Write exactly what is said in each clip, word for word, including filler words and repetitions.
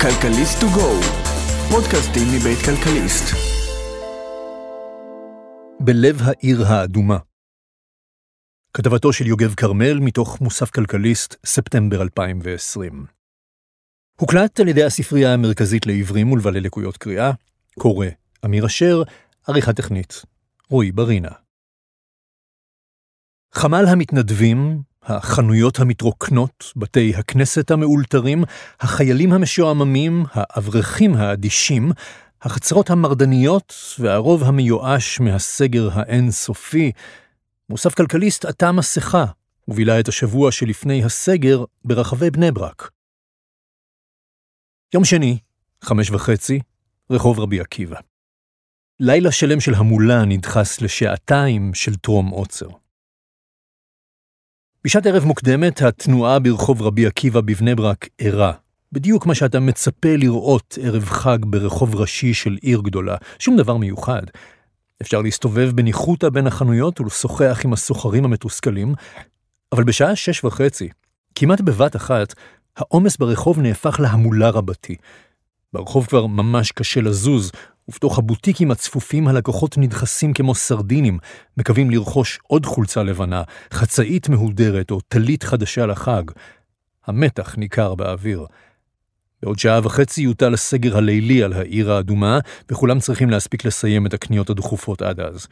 כלכליסט טו גו, פודקאסטים מבית כלכליסט. בלב העיר האדומה. כתבתו של יוגב קרמל מתוך מוסף כלכליסט, ספטמבר אלפיים ועשרים. הוקלט על ידי הספרייה המרכזית לעיוורים ולבעלי לקויות קריאה, קורא אמיר אשר, עריכה טכנית רועי ברינה. חמ"ל המתנדבים, החנויות המתרוקנות, בתי הכנסת המאולתרים, החיילים המשועממים, האברכים האדישים, החצרות המרדניות והרוב המיואש מהסגר האינסופי. מוסף כלכליסט עטה מסכה ובילה את השבוע שלפני הסגר ברחבי בני ברק. יום שני, חמש וחצי, רחוב רבי עקיבא. לילה שלם של המולה נדחס לשעתיים של טרום עוצר. בשעת ערב מוקדמת, התנועה ברחוב רבי עקיבא בבני ברק ערה. בדיוק מה שאתה מצפה לראות ערב חג ברחוב ראשי של עיר גדולה. שום דבר מיוחד. אפשר להסתובב בניחותא בין החנויות ולשוחח עם הסוחרים המתוסכלים, אבל בשעה שש וחצי, כמעט בבת אחת, העומס ברחוב נהפך להמולה רבתי. ברחוב כבר ממש קשה לזוז, ובתוך הבוטיקים הצפופים הלקוחות נדחסים כמו סרדינים, מקווים לרכוש עוד חולצה לבנה, חצאית מהודרת או טלית חדשה לחג. המתח ניכר באוויר. בעוד שעה וחצי יוטל הסגר הלילי על העיר האדומה, וכולם צריכים להספיק לסיים את הקניות הדחופות עד אז.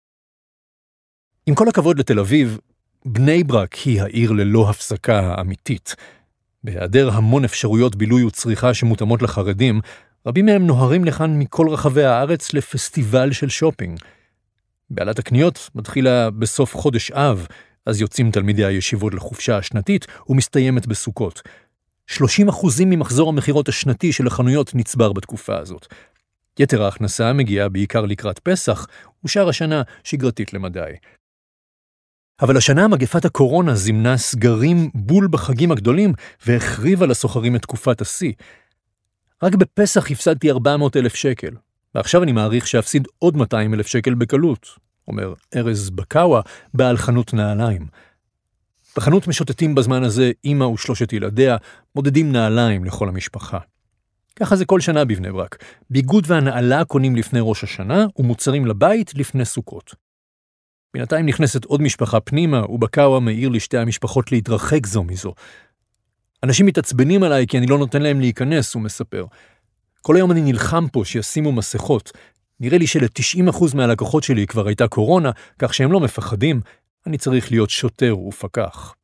עם כל הכבוד לתל אביב, בני ברק היא העיר ללא הפסקה האמיתית. בהיעדר המון אפשרויות בילוי וצריכה שמותאמות לחרדים, רבים מהם נוהרים לכאן מכל רחבי הארץ לפסטיבל של שופינג. בעלת הקניות מתחילה בסוף חודש אב, אז יוצאים תלמידי הישיבות לחופשה השנתית ומסתיימת בסוכות. שלושים אחוזים ממחזור המחירות השנתי של החנויות נצבר בתקופה הזאת. יתר ההכנסה מגיעה בעיקר לקראת פסח, ושאר השנה שגרתית למדי. אבל השנה מגפת הקורונה זימנה סגרים בול בחגים הגדולים, והחריבה לסוחרים את תקופת השיא. רק בפסח הפסדתי ארבע מאות אלף שקל, ועכשיו אני מעריך שאפסיד עוד מאתיים אלף שקל בקלות, אומר ארז בקאווה, בעל חנות נעליים. בחנות משוטטים בזמן הזה אמא ושלושת ילדיה, מודדים נעליים לכל המשפחה. ככה זה כל שנה בבני ברק. ביגוד והנעלה קונים לפני ראש השנה, ומוצרים לבית לפני סוכות. בינתיים נכנסת עוד משפחה פנימה, ובקאווה מעיר לשתי המשפחות להתרחק זו מזו. אנשים מתעצבנים עליי כי אני לא נותן להם להיכנס, הוא מספר. כל היום אני נלחם פה שישימו מסכות. נראה לי של-תשעים אחוז מהלקוחות שלי כבר הייתה קורונה, כך שהם לא מפחדים. אני צריך להיות שוטר ופקח.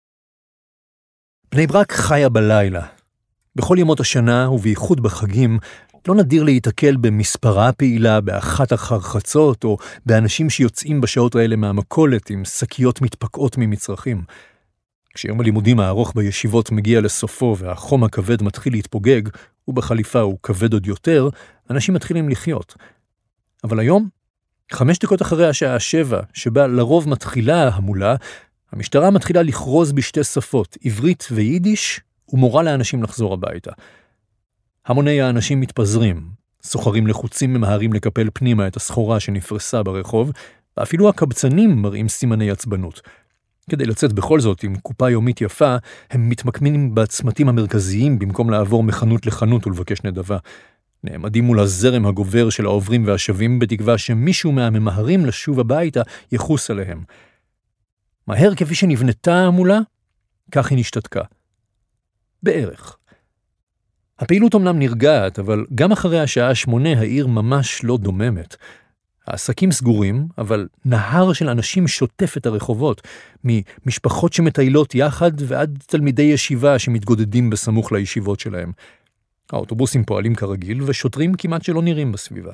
בני ברק חיה בלילה. בכל ימות השנה ובייחוד בחגים, לא נדיר להתקל במספרה פעילה באחת אחר חצות, או באנשים שיוצאים בשעות האלה מהמכולת עם שקיות מתפקעות ממצרכים. כשיום הלימודים הארוך בישיבות מגיע לסופו והחום הכבד מתחיל להתפוגג, ובחליפה הוא כבד עוד יותר, אנשים מתחילים לחיות. אבל היום, חמש דקות אחרי השעה שבע, שבה לרוב מתחילה המולה, המשטרה מתחילה לכרוז בשתי שפות, עברית ויידיש, ומורה לאנשים לחזור הביתה. המוני האנשים מתפזרים, סוחרים לחוצים ממהרים לקפל פנימה את הסחורה שנפרסה ברחוב, ואפילו הקבצנים מראים סימני עצבנות. כדי לצאת בכל זאת עם קופה יומית יפה, הם מתמקמים בצמתים המרכזיים במקום לעבור מחנות לחנות ולבקש נדבה. נעמדים מול הזרם הגובר של העוברים והשבים בתקווה שמישהו מהממהרים לשוב הביתה יחוס עליהם. מהר כפי שנבנתה המולה, כך היא נשתתקה. בערך. הפעילות אומנם נרגעת, אבל גם אחרי השעה שמונה העיר ממש לא דוממת. העסקים סגורים, אבל נהר של אנשים שוטף את הרחובות, ממשפחות שמטיילות יחד ועד תלמידי ישיבה שמתגודדים בסמוך לישיבות שלהם. האוטובוסים פועלים כרגיל, ושוטרים כמעט שלא נראים בסביבה.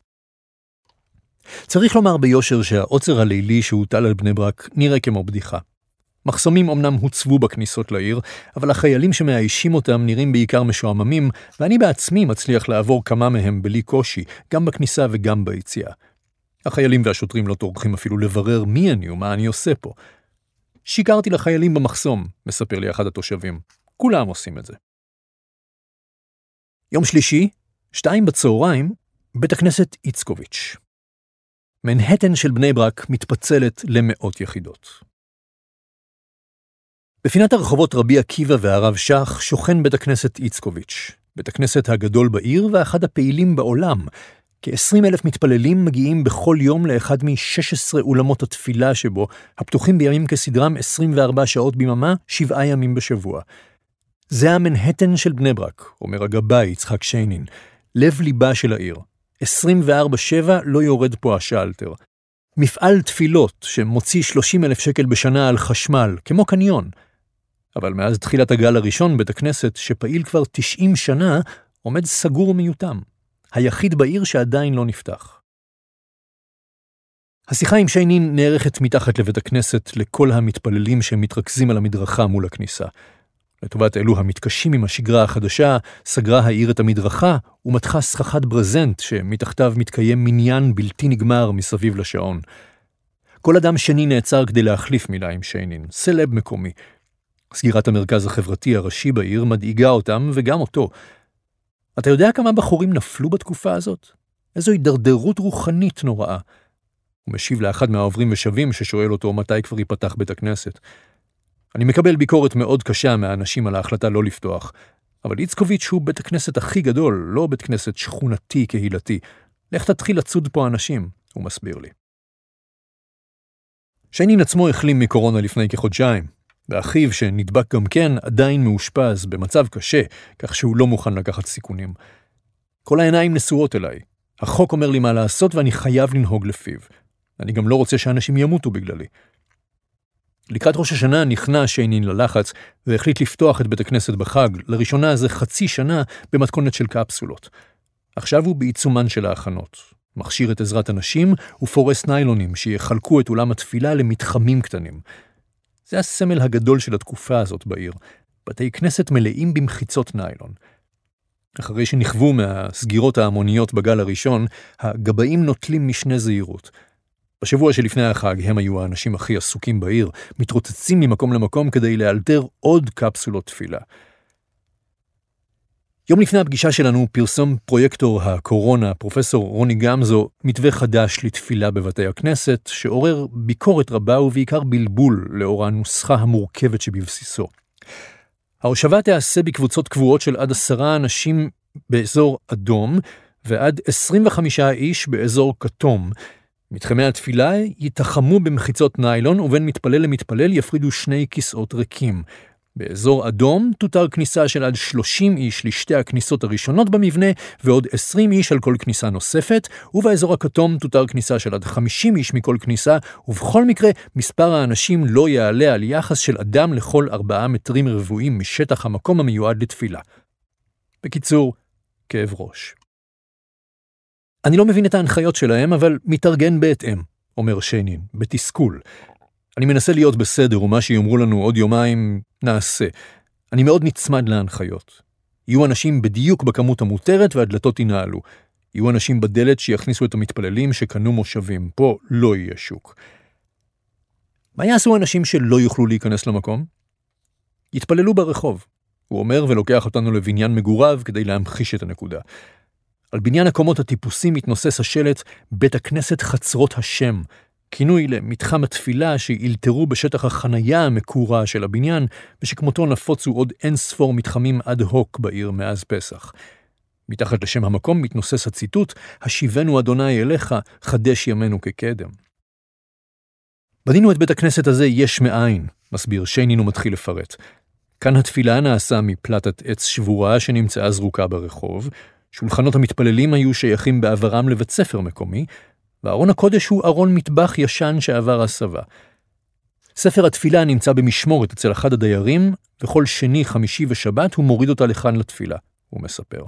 צריך לומר ביושר שהעוצר הלילי שהוטל על בני ברק נראה כמו בדיחה. מחסומים אמנם הוצבו בכניסות לעיר, אבל החיילים שמאיישים אותם נראים בעיקר משועממים, ואני בעצמי מצליח לעבור כמה מהם בלי קושי, גם בכניסה וגם ביציאה. החיילים והשוטרים לא טורחים אפילו לברר מי אני ומה אני עושה פה. שיקרתי לחיילים במחסום, מספר לי אחד התושבים. כולם עושים את זה. יום שלישי, שתיים בצהריים, בית הכנסת איצקוביץ'. מנהטן של בני ברק מתפצלת למאות יחידות. בפינת הרחובות רבי עקיבא והרב שח שוכן בית הכנסת איצקוביץ', בית הכנסת הגדול בעיר ואחד הפעילים בעולם. כ-עשרים אלף מתפללים מגיעים בכל יום לאחד מ-שש עשרה אולמות התפילה שבו, הפתוחים בימים כסדרם עשרים וארבע שעות ביממה, שבעה ימים בשבוע. זה המנהטן של בני ברק, אומר הגבאי יצחק שיינין, לב ליבה של העיר. עשרים וארבע שבע לא יורד פה השלטר. מפעל תפילות שמוציא שלושים אלף שקל בשנה על חשמל, כמו קניון. אבל מאז תחילת הגל הראשון, בית הכנסת שפעיל כבר תשעים שנה, עומד סגור ומיותם. היחיד בעיר שעדיין לא נפתח. השיחה עם שיינין נערכת מתחת לבית הכנסת לכל המתפללים שמתרכזים על המדרכה מול הכניסה. לטובת אלו המתקשים עם השגרה החדשה, סגרה העיר את המדרכה ומתחה סככת ברזנט שמתחתיו מתקיים מניין בלתי נגמר מסביב לשעון. כל אדם שני נעצר כדי להחליף מילה עם שיינין, סלב מקומי. סגירת המרכז החברתי הראשי בעיר מדאיגה אותם וגם אותו. אתה יודע כמה בחורים נפלו בתקופה הזאת? איזו הידרדרות רוחנית נוראה. הוא משיב לאחד מהעוברים ושבים ששואל אותו מתי כבר ייפתח בית הכנסת. אני מקבל ביקורת מאוד קשה מהאנשים על ההחלטה לא לפתוח, אבל איצקוביץ' הוא בית הכנסת הכי גדול, לא בית כנסת שכונתי קהילתי. לך תתחיל לצוד פה אנשים, הוא מסביר לי. שיינין עצמו החלים מקורונה לפני כחודשיים, ואחיו שנדבק גם כן עדיין מאושפז במצב קשה, כך שהוא לא מוכן לקחת סיכונים. כל העיניים נשואות אליי. החוק אומר לי מה לעשות ואני חייב לנהוג לפיו. אני גם לא רוצה שאנשים ימותו בגללי. לקראת ראש השנה נכנע שיינין ללחץ והחליט לפתוח את בית הכנסת בחג, לראשונה זה חצי שנה במתכונת של קפסולות. עכשיו הוא בעיצומן של ההכנות. מכשיר את עזרת אנשים ופורס ניילונים שיחלקו את אולם התפילה למתחמים קטנים. זה הסמל הגדול של התקופה הזאת בעיר. בתי כנסת מלאים במחיצות ניילון. אחרי שנכוו מהסגירות ההמוניות בגל הראשון, הגבאים נוטלים משנה זהירות. בשבוע שלפני החג הם היו האנשים הכי עסוקים בעיר, מתרוצצים ממקום למקום כדי לאלתר עוד קפסולות תפילה. יום לפני הפגישה שלנו פרסם פרויקטור הקורונה, פרופסור רוני גמזו, מתווה חדש לתפילה בבתי הכנסת, שעורר ביקורת רבה ובעיקר בלבול לאור הנוסחה המורכבת שבבסיסו. ההושבה תיעשה בקבוצות קבועות של עד עשרה אנשים באזור אדום, ועד עשרים וחמישה איש באזור כתום. מתחמי התפילה יתחמו במחיצות ניילון, ובין מתפלל למתפלל יפרידו שני כיסאות ריקים. באזור אדום תותר כניסה של עד שלושים איש לשתי הכניסות הראשונות במבנה, ועוד עשרים איש על כל כניסה נוספת, ובאזור הכתום תותר כניסה של עד חמישים איש מכל כניסה, ובכל מקרה מספר האנשים לא יעלה על יחס של אדם לכל ארבעה מטרים רבועים משטח המקום המיועד לתפילה. בקיצור, כאב ראש. אני לא מבין את ההנחיות שלהם, אבל מתארגן בהתאם, אומר שיינין, בתסכול. אני מנסה להיות בסדר, ומה שיאמרו לנו עוד יומיים נעשה. אני מאוד נצמד להנחיות. יהיו אנשים בדיוק בכמות המותרת והדלתות ינעלו. יהיו אנשים בדלת שיכניסו את המתפללים שקנו מושבים. פה לא יהיה שוק. מה יעשו אנשים שלא יוכלו להיכנס למקום? יתפללו ברחוב. הוא אומר ולוקח אותנו לבניין מגוריו כדי להמחיש את הנקודה. על בניין הקומות הטיפוסי מתנוסס השלט בית הכנסת חצרות השם, כינוי למתחם התפילה שאילתרו בשטח החנייה המקורה של הבניין, ושכמותו נפוצו עוד אין ספור מתחמים עד הוק בעיר מאז פסח. מתחת לשם המקום מתנוסס הציטוט, השיבנו אדוני אליך, חדש ימינו כקדם. בנינו את בית הכנסת הזה יש מאין, מסביר שיינין ומתחיל לפרט. כאן התפילה נעשה מפלטת עץ שבורה שנמצאה זרוקה ברחוב, שולחנות המתפללים היו שייכים בעברם לבית ספר מקומי, וארון הקודש הוא ארון מטבח ישן שעבר הסבה. ספר התפילה נמצא במשמורת אצל אחד הדיירים, וכל שני, חמישי ושבת הוא מוריד אותה לכאן לתפילה, הוא מספר.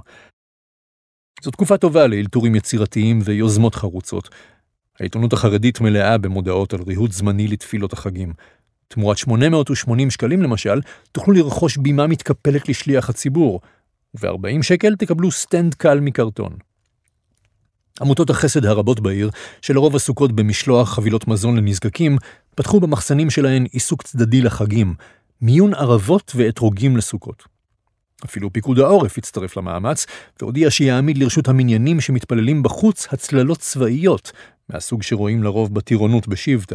זו תקופה טובה לאלתורים יצירתיים ויוזמות חרוצות. העיתונות החרדית מלאה במודעות על ריהוט זמני לתפילות החגים. תמורת שמונה מאות ושמונים שקלים למשל, תוכלו לרכוש בימה מתקפלת לשליח הציבור, וב-ארבעים שקל תקבלו סטנד קל מקרטון. עמותות החסד הרבות בעיר, שלרוב עסוקות במשלוח חבילות מזון לנזקקים, פתחו במחסנים שלהן עיסוק צדדי לחגים, מיון ערבות ואתרוגים לסוכות. אפילו פיקוד העורף הצטרף למאמץ, והודיע שיעמיד לרשות המניינים שמתפללים בחוץ הצללות צבאיות, מהסוג שרואים לרוב בטירונות בשבטה.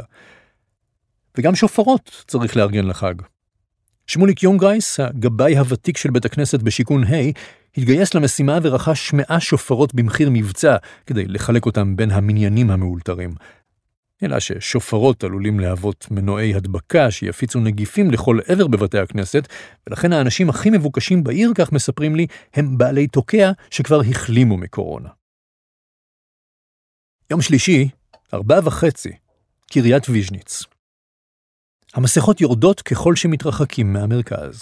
וגם שופרות צריך לארגן לחג. שמוליק יונגרייס, הגבאי הוותיק של בית הכנסת בשיקון ה', התגייס למשימה ורכש מאה שופרות במחיר מבצע כדי לחלק אותם בין המניינים המאולתרים. אלא ששופרות עלולים להוות מנועי הדבקה שיפיצו נגיפים לכל עבר בבתי הכנסת, ולכן האנשים הכי מבוקשים בעיר, כך מספרים לי, הם בעלי תוקע שכבר החלימו מקורונה. יום שלישי, ארבע וחצי, קריית ויז'ניץ. המסכות יורדות ככל שמתרחקים מהמרכז.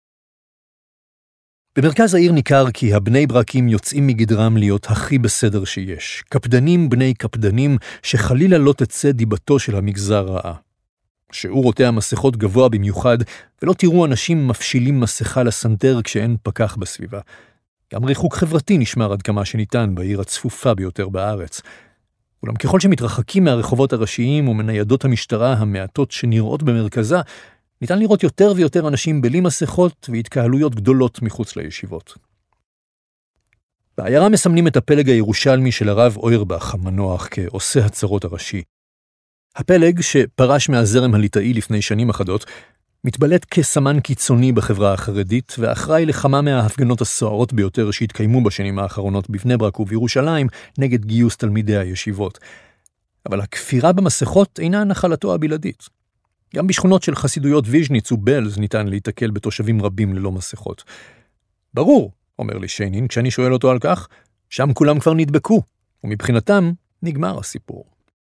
במרכז העיר ניכר כי הבני ברקים יוצאים מגדרם להיות הכי בסדר שיש. קפדנים בני קפדנים שחלילה לא תצא דיבתו של המגזר רעה. שיעור עוטי המסכות גבוה במיוחד, ולא תראו אנשים מפשילים מסכה לסנטר כשאין פקח בסביבה. גם ריחוק חברתי נשמר עד כמה שניתן בעיר הצפופה ביותר בארץ. אולם ככל שמתרחקים מהרחובות הראשיים ומניידות המשטרה המעטות שנראות במרכזה, ניתן לראות יותר ויותר אנשים בלי מסכות והתקהלויות גדולות מחוץ לישיבות. בעיירה מסמנים את הפלג הירושלמי של הרב אוירבך המנוח כעושה הצרות הראשי. הפלג, שפרש מהזרם הליטאי לפני שנים אחדות, מתבלט כסמן קיצוני בחברה החרדית, ואחראי לכמה מההפגנות הסוערות ביותר שהתקיימו בשנים האחרונות בבני ברק ובירושלים נגד גיוס תלמידי הישיבות. אבל הכפירה במסכות אינה נחלתו הבלעדית. גם בשכונות של חסידויות ויז'ניץ ובלז ניתן להתקל בתושבים רבים ללא מסכות. ברור, אומר לי שיינין, כשאני שואל אותו על כך, שם כולם כבר נדבקו, ומבחינתם נגמר הסיפור.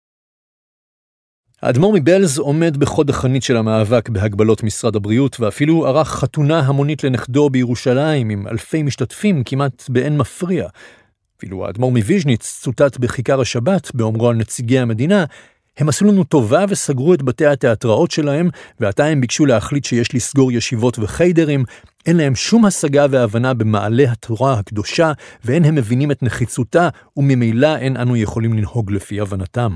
האדמו"ר מבלז עומד בחוד החנית של המאבק בהגבלות משרד הבריאות, ואפילו ערך חתונה המונית לנכדו בירושלים עם אלפי משתתפים כמעט באין מפריע. אפילו האדמו"ר מוויז'ניץ צוטט בכיכר השבת באומרו על נציגי המדינה, הם עשו לנו טובה וסגרו את בתי התיאטראות שלהם, ועתה הם ביקשו להחליט שיש לסגור ישיבות וחיידרים, אין להם שום השגה והבנה במעלה התורה הקדושה, ואין הם מבינים את נחיצותה, וממילא אין אנו יכולים לנהוג לפי הבנתם.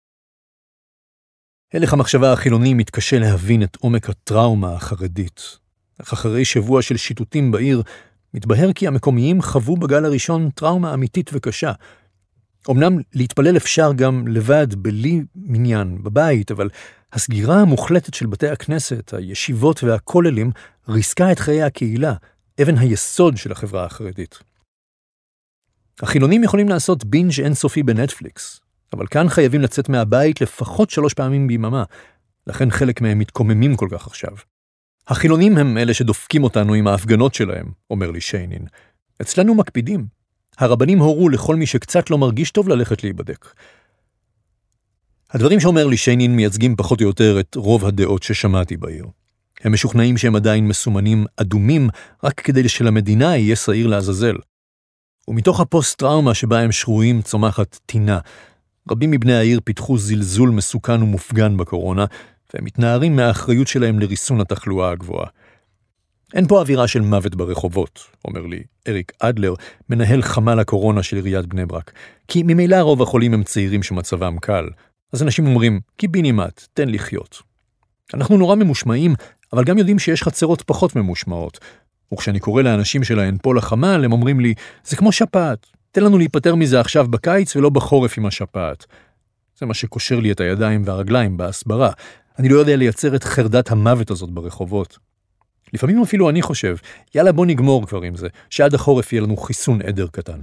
הלך המחשבה החילוני מתקשה להבין את עומק הטראומה החרדית. אך אחרי שבוע של שיטוטים בעיר, מתבהר כי המקומיים חוו בגל הראשון טראומה אמיתית וקשה. אמנם להתפלל אפשר גם לבד, בלי מניין, בבית, אבל הסגירה המוחלטת של בתי הכנסת, הישיבות והכוללים, ריסקה את חיי הקהילה, אבן היסוד של החברה החרדית. החילונים יכולים לעשות בינג' אינסופי בנטפליקס, אבל כאן חייבים לצאת מהבית לפחות שלוש פעמים ביממה, לכן חלק מהם מתקוממים כל כך עכשיו. החילונים הם אלה שדופקים אותנו עם ההפגנות שלהם, אומר לי שיינין. אצלנו מקפידים. הרבנים הורו לכל מי שקצת לא מרגיש טוב ללכת להיבדק. הדברים שאומר לי שיינין מייצגים פחות או יותר את רוב הדעות ששמעתי בעיר. הם משוכנעים שהם עדיין מסומנים אדומים רק כדי שלמדינה יהיה שעיר לעזאזל. ומתוך הפוסט-טראומה שבה הם שרויים צומחת טינה. רבים מבני העיר פיתחו זלזול מסוכן ומופגן בקורונה, והם מתנערים מהאחריות שלהם לריסון התחלואה הגבוהה. אין פה אווירה של מוות ברחובות, אומר לי אריק אדלר, מנהל חמ"ל הקורונה של עיריית בני ברק, כי ממילא רוב החולים הם צעירים שמצבם קל, אז אנשים אומרים, קיבינימט, תן לחיות. אנחנו נורא ממושמעים, אבל גם יודעים שיש חצרות פחות ממושמעות, וכשאני קורא לאנשים שלהם פה לחמ"ל, הם אומרים לי, זה כמו שפעת, תן לנו להיפטר מזה עכשיו בקיץ ולא בחורף עם השפעת. זה מה שקושר לי את הידיים והרגליים בהסברה, אני לא יודע לייצר את חרדת המוות הזאת ברחובות. לפעמים אפילו אני חושב, יאללה בוא נגמור כבר עם זה, שעד החורף יהיה לנו חיסון עדר קטן.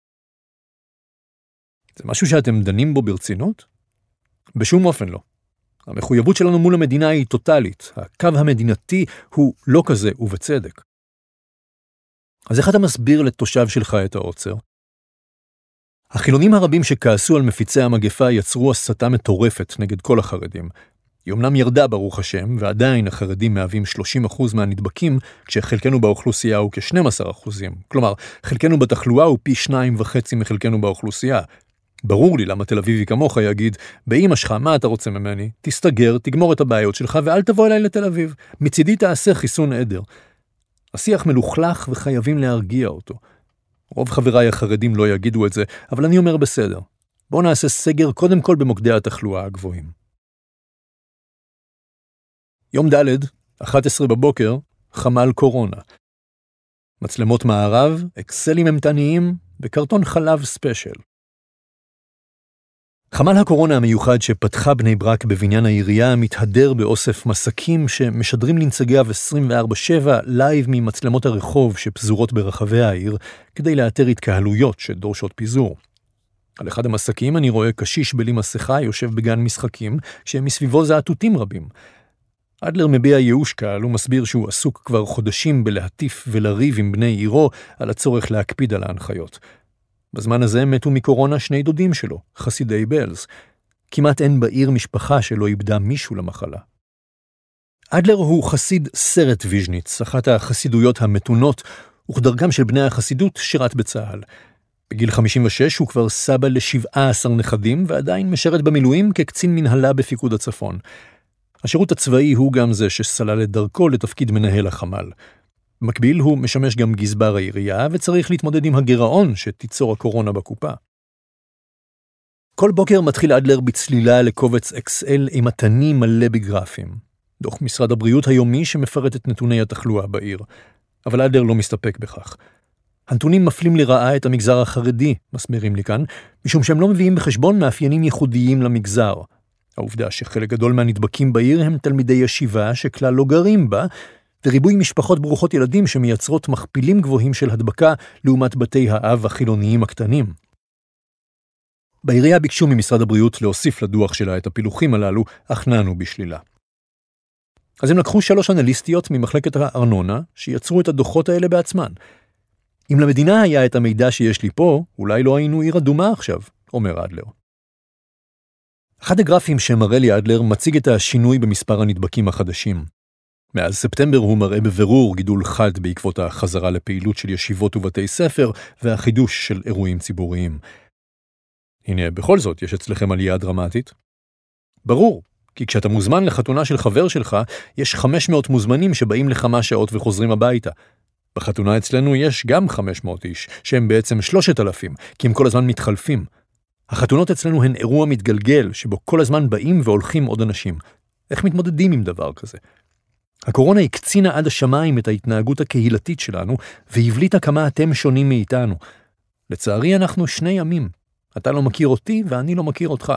זה משהו שאתם דנים בו ברצינות? בשום אופן לא. המחויבות שלנו מול המדינה היא טוטלית, הקו המדינתי הוא לא כזה ובצדק. אז איך אתה מסביר לתושב שלך את העוצר? החילונים הרבים שכעסו על מפיצי המגפה יצרו הסתה מטורפת נגד כל החרדים. היא אומנם ירדה ברוך השם, ועדיין החרדים מהווים שלושים אחוז מהנדבקים, כשחלקנו באוכלוסייה הוא כ-שנים עשר אחוז. כלומר, חלקנו בתחלואה הוא פי שניים וחצי מחלקנו באוכלוסייה. ברור לי למה תל אביבי כמוך יגיד, באמא שלך, מה אתה רוצה ממני? תסתגר, תגמור את הבעיות שלך, ואל תבוא אליי לתל אביב. מצידי תעשה חיסון עדר. השיח מלוכלך וחייבים להרגיע אותו. רוב חבריי החרדים לא יגידו את זה, אבל אני אומר בסדר. בואו נעשה סגר קודם כל במוקדי התחלואה הגבוהים. יום ד', אחת עשרה בבוקר, חמ"ל קורונה. מצלמות מערב, אקסלים אמתניים וקרטון חלב ספיישל. חמ"ל הקורונה המיוחד שפתחה בני ברק בבניין העירייה מתהדר באוסף מסקים שמשדרים לנציגיו עשרים וארבע שבע לייב ממצלמות הרחוב שפזורות ברחבי העיר כדי לאתר התקהלויות שדורשות פיזור. על אחד המסקים אני רואה קשיש בלי מסכה יושב בגן משחקים שמסביבו זעתותים רבים. אדלר מביע ייאוש קל ומסביר שהוא עסוק כבר חודשים בלהטיף ולריב עם בני עירו על הצורך להקפיד על ההנחיות. בזמן הזה מתו מקורונה שני דודים שלו, חסידי בלז. כמעט אין בעיר משפחה שלא איבדה מישהו למחלה. אדלר הוא חסיד סרט ויז'ניץ, אחת החסידויות המתונות, וכדרכם של בני החסידות שירת בצהל. בגיל חמישים ושש הוא כבר סבא ל-שבעה עשר נכדים, ועדיין משרת במילואים כקצין מנהלה בפיקוד הצפון. השירות הצבאי הוא גם זה שסלל את דרכו לתפקיד מנהל החמ"ל. במקביל הוא משמש גם גזבר העירייה, וצריך להתמודד עם הגירעון שתיצור הקורונה בקופה. כל בוקר מתחיל אדלר בצלילה לקובץ אקסל עם מתני מלא בגרפים. דוח משרד הבריאות היומי שמפרט את נתוני התחלואה בעיר. אבל אדלר לא מסתפק בכך. הנתונים מפלים לרעה את המגזר החרדי, מסבירים לי כאן, משום שהם לא מביאים בחשבון מאפיינים ייחודיים למגזר. העובדה שחלק גדול מהנדבקים בעיר הם תלמידי ישיבה שכלל לא גרים בה, וריבוי משפחות ברוכות ילדים שמייצרות מכפילים גבוהים של הדבקה לעומת בתי האב החילוניים הקטנים. בעירייה ביקשו ממשרד הבריאות להוסיף לדוח שלה את הפילוחים הללו, אך נענו בשלילה. אז הם לקחו שלוש אנליסטיות ממחלקת הארנונה, שיצרו את הדוחות האלה בעצמן. אם למדינה היה את המידע שיש לי פה, אולי לא היינו עיר אדומה עכשיו, אומר אדלר. אחד הגרפים שמראה לי אדלר מציג את השינוי במספר הנדבקים החדשים. מאז ספטמבר הוא מראה בבירור גידול חד בעקבות החזרה לפעילות של ישיבות ובתי ספר והחידוש של אירועים ציבוריים. הנה, בכל זאת, יש אצלכם עלייה דרמטית? ברור, כי כשאתה מוזמן לחתונה של חבר שלך, יש חמש מאות מוזמנים שבאים לכמה שעות וחוזרים הביתה. בחתונה אצלנו יש גם חמש מאות איש, שהם בעצם שלושת אלפים, כי הם כל הזמן מתחלפים. החתונות אצלנו הן אירוע מתגלגל, שבו כל הזמן באים והולכים עוד אנשים. איך מתמודדים עם דבר כזה? הקורונה הקצינה עד השמיים את ההתנהגות הקהילתית שלנו, והבליטה כמה אתם שונים מאיתנו. לצערי אנחנו שני ימים. אתה לא מכיר אותי ואני לא מכיר אותך.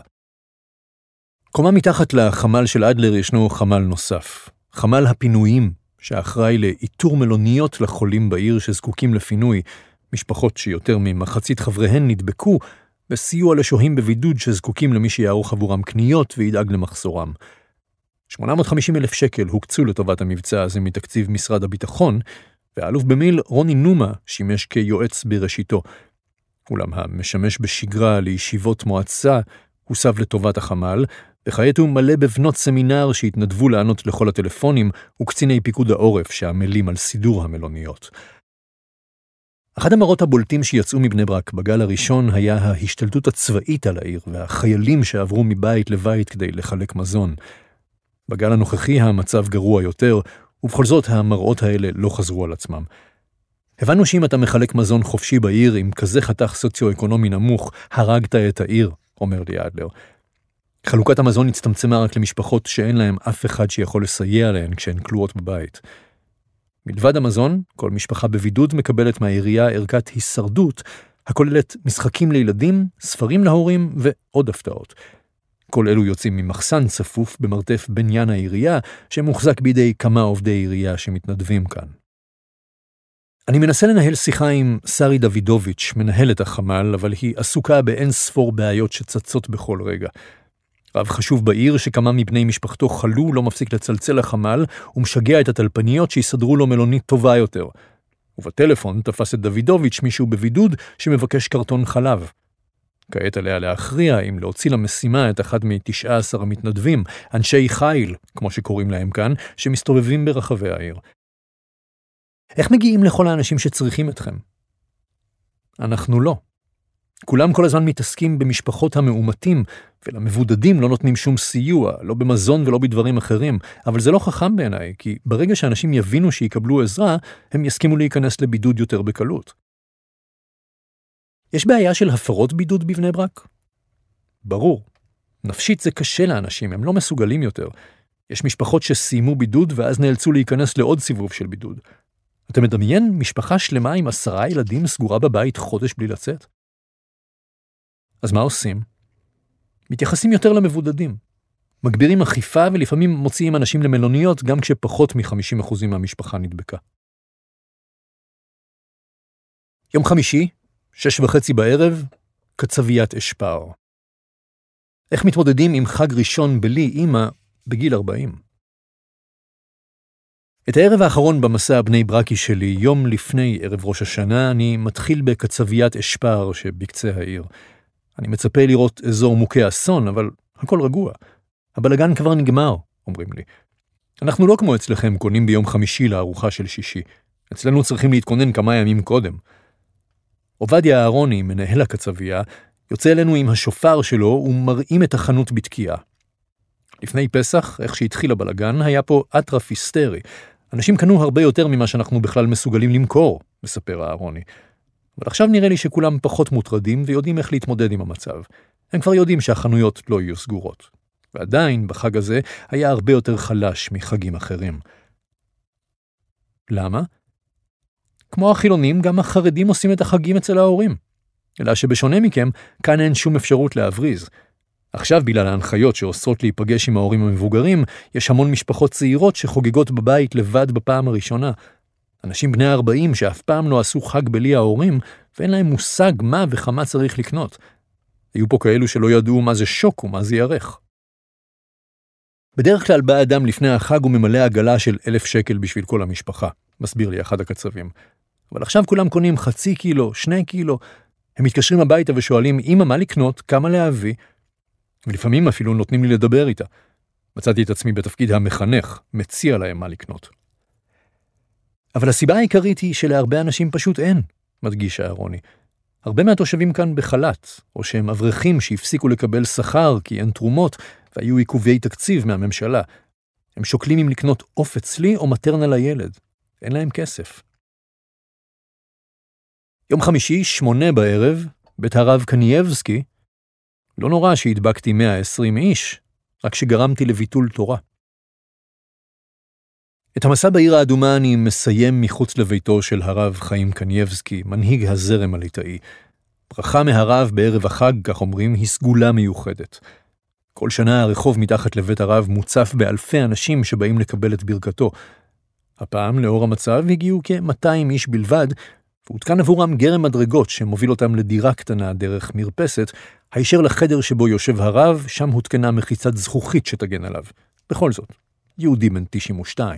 קומה מתחת לחמ"ל של אדלר ישנו חמ"ל נוסף. חמ"ל הפינויים, שאחראי לאיתור מלוניות לחולים בעיר שזקוקים לפינוי, משפחות שיותר ממחצית חבריהן נדבקו, וסיוע לשוהים בבידוד שזקוקים למי שיערוך עבורם קניות וידאג למחסורם. שמונה מאות וחמישים אלף שקל הוקצו לטובת המבצע הזה מתקציב משרד הביטחון, והאלוף במיל רוני נומה שימש כיועץ בראשיתו. אולם המשמש בשגרה לישיבות מועצה הוסב לטובת החמ"ל, וכעת הוא מלא בבנות סמינר שהתנדבו לענות לכל הטלפונים וקציני פיקוד העורף שעמלים על סידור המלוניות. אחד המראות הבולטים שיצאו מבני ברק בגל הראשון היה ההשתלטות הצבאית על העיר והחיילים שעברו מבית לבית כדי לחלק מזון. בגל הנוכחי המצב גרוע יותר, ובכל זאת המראות האלה לא חזרו על עצמם. הבנו שאם אתה מחלק מזון חופשי בעיר עם כזה חתך סוציו-אקונומי נמוך, הרגת את העיר, אומר לי אדלר. חלוקת המזון הצטמצמה רק למשפחות שאין להם אף אחד שיכול לסייע להן כשהן כלואות בבית. מלבד המזון, כל משפחה בבידוד מקבלת מהעירייה ערכת הישרדות, הכוללת משחקים לילדים, ספרים להורים ועוד הפתעות. כל אלו יוצאים ממחסן צפוף במרתף בניין העירייה, שמוחזק בידי כמה עובדי עירייה שמתנדבים כאן. אני מנסה לנהל שיחה עם שרי דוידוביץ', מנהלת החמ"ל, אבל היא עסוקה באין ספור בעיות שצצות בכל רגע. רב חשוב בעיר שכמה מבני משפחתו חלו לא מפסיק לצלצל לחמ"ל ומשגע את הטלפניות שיסדרו לו מלונית טובה יותר. ובטלפון תפס את דוידוביץ' מישהו בבידוד שמבקש קרטון חלב. כעת עליה להכריע אם להוציא למשימה את אחד מ-תשעה עשר המתנדבים, אנשי חיל, כמו שקוראים להם כאן, שמסתובבים ברחבי העיר. איך מגיעים לכל האנשים שצריכים אתכם? אנחנו לא. כולם כל הזמן מתעסקים במשפחות המאומתים, ולמבודדים לא נותנים שום סיוע, לא במזון ולא בדברים אחרים, אבל זה לא חכם בעיניי, כי ברגע שאנשים יבינו שיקבלו עזרה, הם יסכימו להיכנס לבידוד יותר בקלות. יש בעיה של הפרות בידוד בבני ברק? ברור. נפשית זה קשה לאנשים, הם לא מסוגלים יותר. יש משפחות שסיימו בידוד ואז נאלצו להיכנס לעוד סיבוב של בידוד. אתה מדמיין משפחה שלמה עם עשרה ילדים סגורה בבית חודש בלי לצאת? אז מה עושים? מתייחסים יותר למבודדים. מגבירים אכיפה ולפעמים מוציאים אנשים למלוניות גם כשפחות מ-חמישים אחוז מהמשפחה נדבקה. יום חמישי, שש וחצי בערב, קצביית אשפר. איך מתמודדים עם חג ראשון בלי אמא בגיל ארבעים? את הערב האחרון במסע הבני ברקי שלי, יום לפני ערב ראש השנה, אני מתחיל בקצביית אשפר שבקצה העיר. אני מצפה לראות אזור מוכה אסון, אבל הכל רגוע. הבלגן כבר נגמר, אומרים לי. אנחנו לא כמו אצלכם קונים ביום חמישי לארוחה של שישי. אצלנו צריכים להתכונן כמה ימים קודם. עובדיה אהרוני, מנהל הקצבייה, יוצא אלינו עם השופר שלו ומראים את החנות בתקיעה. לפני פסח, איך שהתחיל הבלגן, היה פה אטרף היסטרי. אנשים קנו הרבה יותר ממה שאנחנו בכלל מסוגלים למכור, מספר אהרוני. אבל עכשיו נראה לי שכולם פחות מוטרדים ויודעים איך להתמודד עם המצב. הם כבר יודעים שהחנויות לא יהיו סגורות. ועדיין, בחג הזה, היה הרבה יותר חלש מחגים אחרים. למה? כמו החילונים, גם החרדים עושים את החגים אצל ההורים. אלא שבשונה מכם, כאן אין שום אפשרות להבריז. עכשיו, בגלל ההנחיות שאוסרות להיפגש עם ההורים המבוגרים, יש המון משפחות צעירות שחוגגות בבית לבד בפעם הראשונה. אנשים בני ארבעים שאף פעם לא עשו חג בלי ההורים, ואין להם מושג מה וכמה צריך לקנות. היו פה כאלו שלא ידעו מה זה שוק ומה זה ירח. בדרך כלל בא אדם לפני החג וממלא עגלה של אלף שקל בשביל כל המשפחה, מסביר לי אחד הקצבים. אבל עכשיו כולם קונים חצי קילו, שני קילו, הם מתקשרים הביתה ושואלים, אמא, מה לקנות, כמה להביא? ולפעמים אפילו נותנים לי לדבר איתה. מצאתי את עצמי בתפקיד המחנך, מציע להם מה לקנות. אבל הסיבה העיקרית היא שלהרבה אנשים פשוט אין, מדגיש אהרוני. הרבה מהתושבים כאן בחל"ת, או שהם אברכים שהפסיקו לקבל שכר כי אין תרומות, והיו עיכובי תקציב מהממשלה. הם שוקלים אם לקנות עוף אצלי או מטרנה לילד. אין להם כסף. יום חמישי, שמונה בערב, בית הרב קנייבסקי, לא נורא שהדבקתי מאה ועשרים איש, רק שגרמתי לביטול תורה. את המסע בעיר האדומה אני מסיים מחוץ לביתו של הרב חיים קנייבסקי, מנהיג הזרם הליטאי. ברכה מהרב בערב החג, כך אומרים, היא סגולה מיוחדת. כל שנה הרחוב מתחת לבית הרב מוצף באלפי אנשים שבאים לקבל את ברכתו. הפעם, לאור המצב, הגיעו כ-מאתיים איש בלבד, והותקן עבורם גרם מדרגות שמוביל אותם לדירה קטנה דרך מרפסת, הישר לחדר שבו יושב הרב, שם הותקנה מחיצת זכוכית שתגן עליו. בכל זאת, יהודי בן תשעים ושתיים.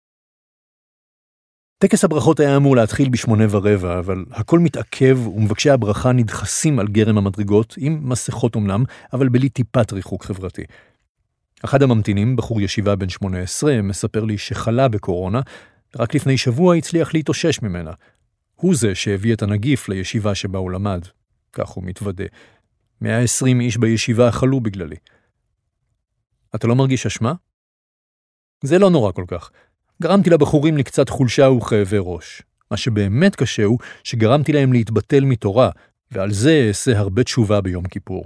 טקס הברכות היה אמור להתחיל בשמונה ורבע, אבל הכל מתעכב ומבקשי הברכה נדחסים על גרם המדרגות, עם מסכות אמנם, אבל בלי טיפת ריחוק חברתי. אחד הממתינים, בחור ישיבה בן שמונה עשרה, מספר לי שחלה בקורונה, רק לפני שבוע הצליח להתאושש ממנה. הוא זה שהביא את הנגיף לישיבה שבה הוא למד. כך הוא מתוודה. מאה ועשרים איש בישיבה חלו בגללי. אתה לא מרגיש אשמה? זה לא נורא כל כך. גרמתי לבחורים לקצת חולשה וכאבי ראש. מה שבאמת קשה הוא שגרמתי להם להתבטל מתורה, ועל זה אעשה הרבה תשובה ביום כיפור.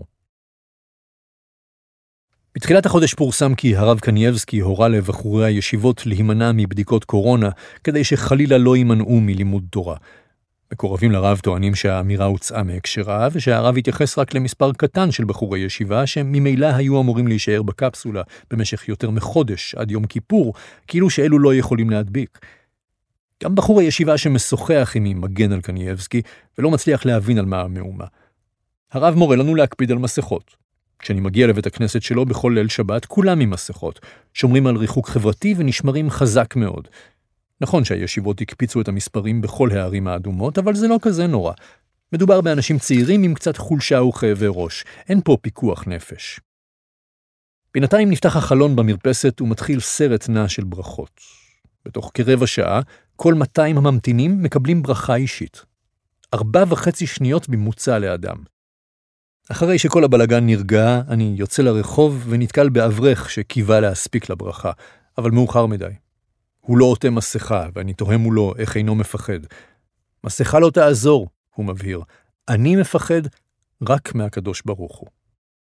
בתחילת החודש פורסם כי הרב קנייבסקי הורה לבחורי הישיבות להימנע מבדיקות קורונה, כדי שחלילה לא יימנעו מלימוד תורה. מקורבים לרב טוענים שהאמירה הוצאה מהקשרה, ושהרב התייחס רק למספר קטן של בחורי ישיבה, שממילא היו אמורים להישאר בקפסולה במשך יותר מחודש עד יום כיפור, כאילו שאלו לא יכולים להדביק. גם בחור הישיבה שמשוחח עמי מגן על קנייבסקי, ולא מצליח להבין על מה המהומה. הרב מורה לנו להקפיד על מסכות. כשאני מגיע לבית הכנסת שלו בכל ליל שבת, כולם עם מסכות, שומרים על ריחוק חברתי ונשמרים חזק מאוד. נכון שהישיבות הקפיצו את המספרים בכל הערים האדומות, אבל זה לא כזה נורא. מדובר באנשים צעירים עם קצת חולשה וכאבי ראש. אין פה פיקוח נפש. בינתיים נפתח החלון במרפסת ומתחיל סרט נע של ברכות. בתוך כרבע שעה, כל מאתיים הממתינים מקבלים ברכה אישית. ארבע וחצי שניות בממוצע לאדם. אחרי שכל הבלגן נרגע, אני יוצא לרחוב ונתקל באברך שקיווה להספיק לברכה, אבל מאוחר מדי. הוא לא עוטה מסכה, ואני תוהה מולו איך אינו מפחד. מסכה לא תעזור, הוא מבהיר. אני מפחד רק מהקדוש ברוך הוא.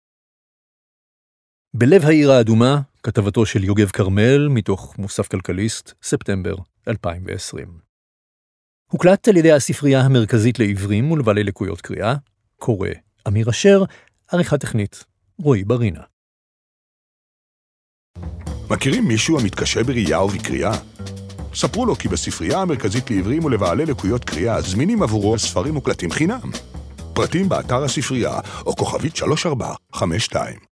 בלב העיר האדומה, כתבתו של יוגב קרמל, מתוך מוסף כלכליסט, ספטמבר אלפיים ועשרים. הוקלט על ידי הספרייה המרכזית לעברים ולבעלי לקויות קריאה, קורא אמיר אשר, עריכה טכנית, רועי ברינה. מכירים מישהו המתקשה בראייה ובקריאה? ספרו לו כי בספרייה המרכזית לעיוורים ולבעלי לקויות קריאה זמינים עבורו ספרים מוקלטים חינם. פרטים באתר הספרייה או כוכבית שלוש ארבע חמש שתיים.